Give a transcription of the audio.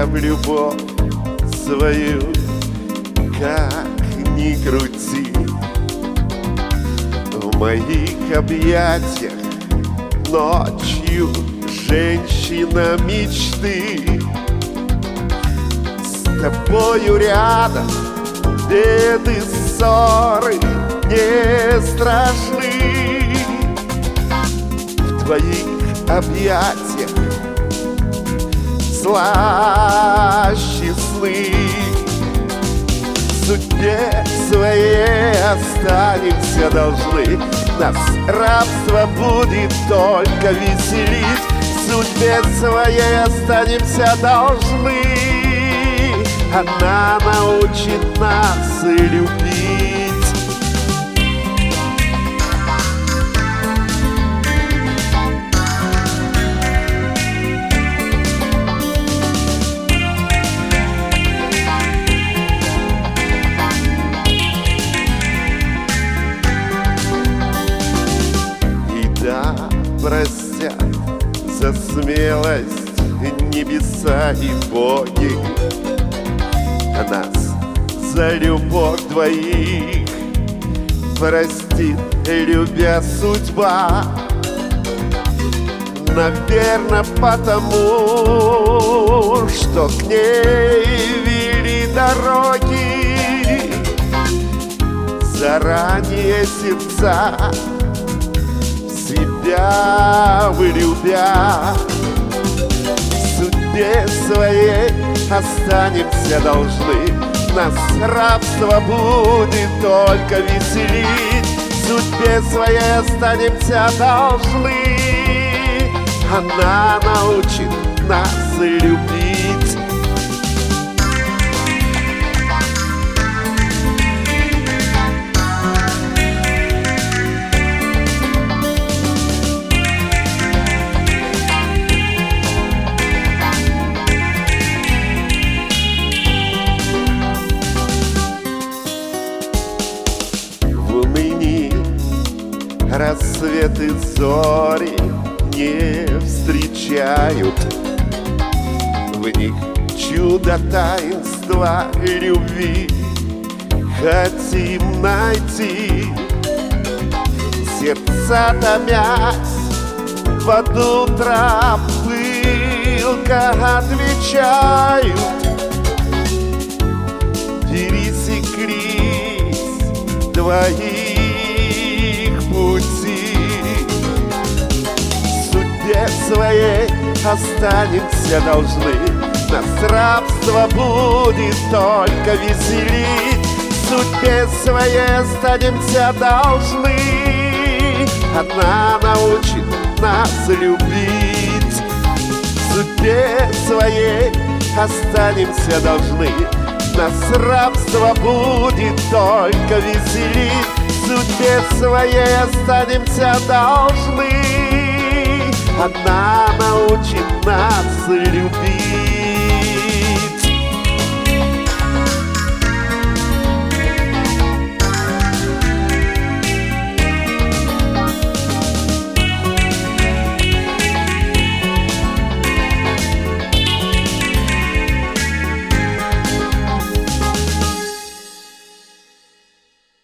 я в любовь свою, как ни крути. В моих объятиях ночью женщина мечты. С тобою рядом беды, ссоры не страшны. В твоих объятиях слаще сны. В судьбе своей останемся должны, нас рабство будет только веселить. В судьбе своей останемся должны, она научит нас любить. Простят за смелость небеса и боги, а нас за любовь двоих простит, любя судьба. Наверно, потому, что к ней вели дороги заранее сердца, себя влюбя. В судьбе своей останемся должны, нас рабство будет только веселить. В судьбе своей останемся должны, она научит нас любить. Рассветы зори не встречают, в них чудо таинства любви хотим найти. Сердца томясь под утро пылко отвечают, пересеклись двоих пути. В судьбе своей останемся должны, нас рабство будет только веселить. В судьбе своей останемся должны, она научит нас любить. В судьбе своей останемся должны, нас рабство будет только веселить. В судьбе своей останемся должны, она научит нас любить.